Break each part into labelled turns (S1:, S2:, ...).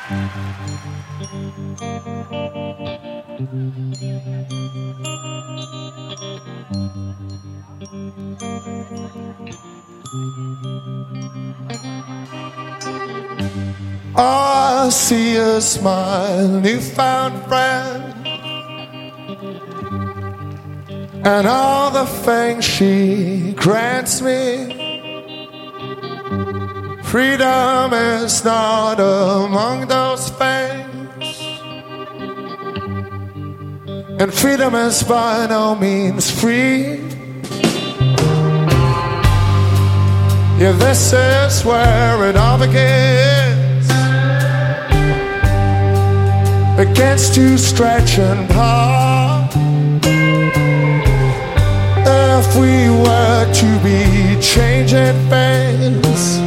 S1: I see a smile, newfound friend, and all the things she grants me. Freedom is not among those things, and freedom is by no means free. Yeah, this is where it all begins. Begins to stretch and part. If we were to be changing things,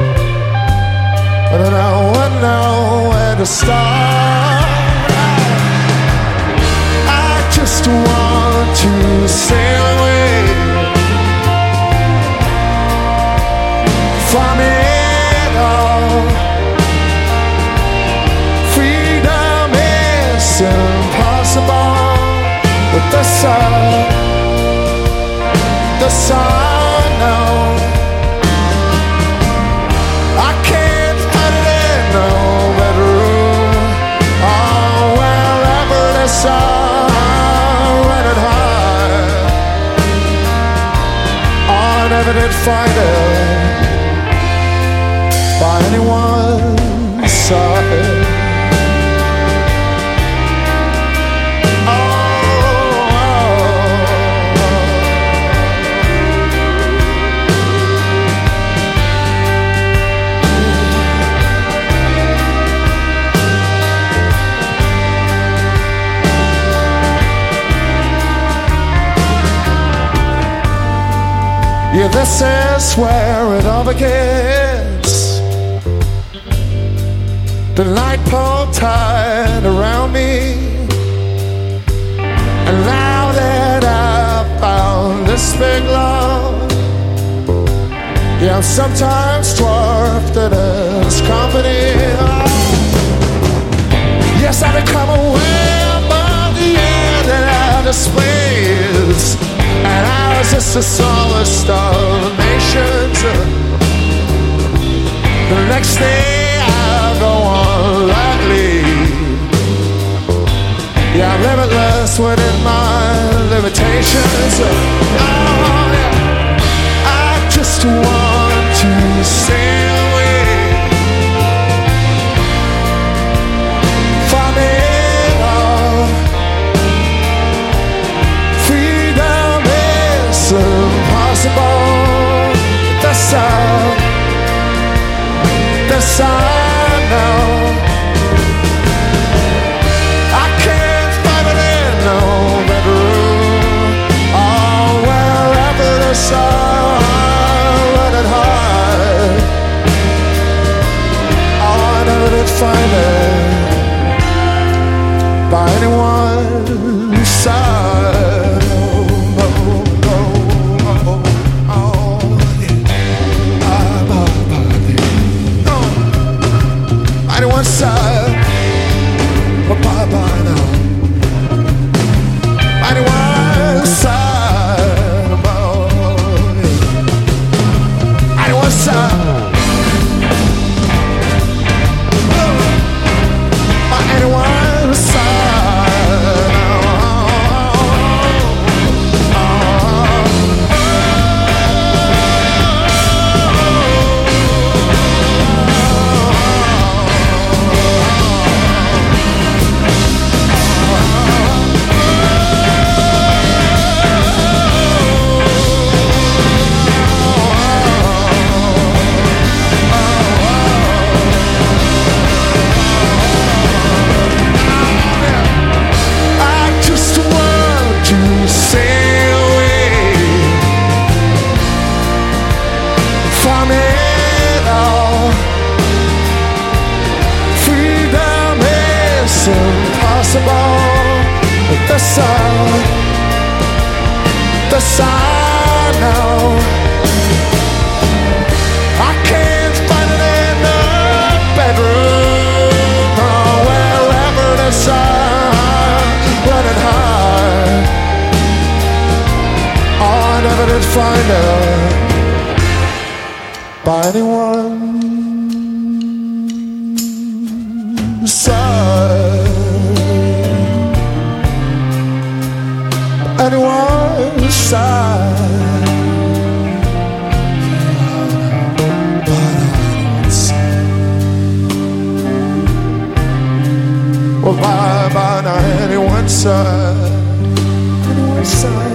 S1: but I wouldn't know where to start. I just want to sail away from it all. Freedom is impossible with the sun. The sun, no, I can't find it in no bedroom. Oh, wherever the sun running high, I never did find it by anyone's side. Yeah, this is where it all begins. The light pulled tight around me, and now that I've found this big love, yeah, I'm sometimes dwarfed in its company. Yes, I become aware of the air that I displays, and I was just a soloist of nations. The next day I go on lightly. Yeah, I'm limitless within my limitations. Oh, yeah. I just want to sail away from it all. Freedom is impossible. The sun now, I can't find it in no bedroom. Oh, wherever the sun running high, oh, I never did find it by anyone's side. Anyone's side, bye-bye now. Anyone's side, anyone's side, anyone's side. The sun now, I can't find it in the bedroom. find out by anyone's side. Anyone's side. Well, by anyone's side. Anyone's side.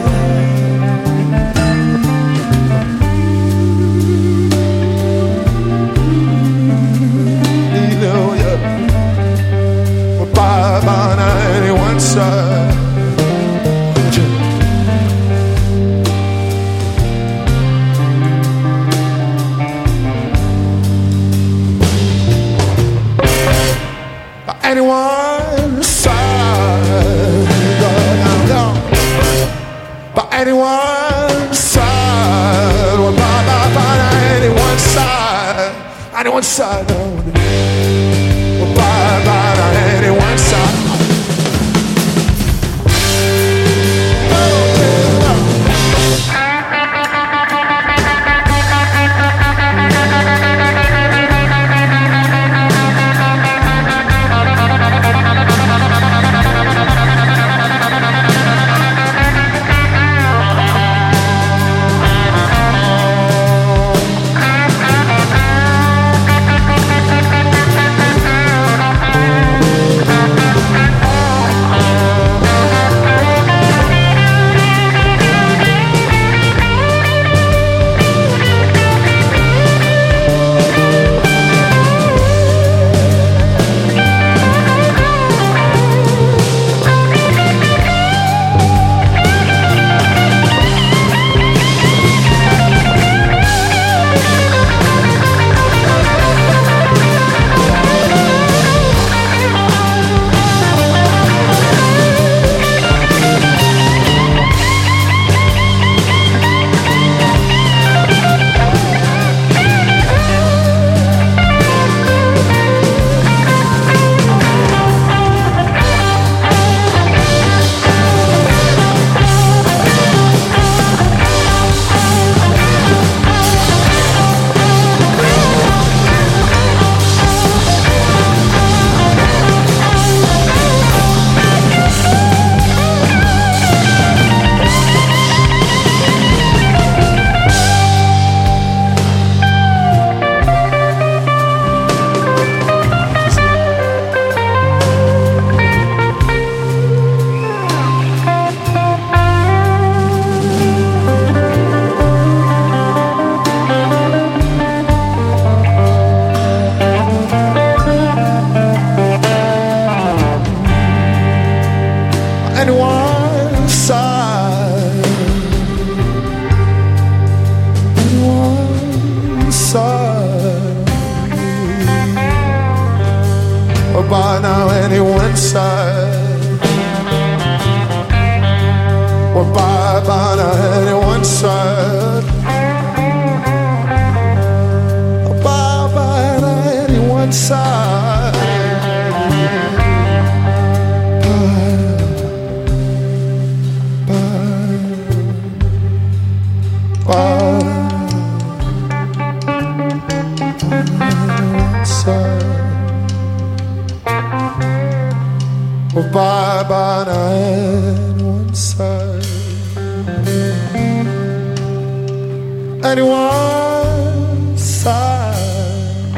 S1: By anyone's side. By anyone's side. By anyone's side. Well, by anyone's side. Anyone's side. Well, by anyone's side. Anyone's side. Anyone's side. Or by now anyone's side. Or by now anyone's side. Or by now anyone's side. Well, by anyone's side. Anyone's side.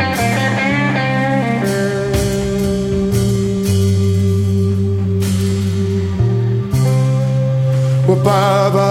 S1: Well, by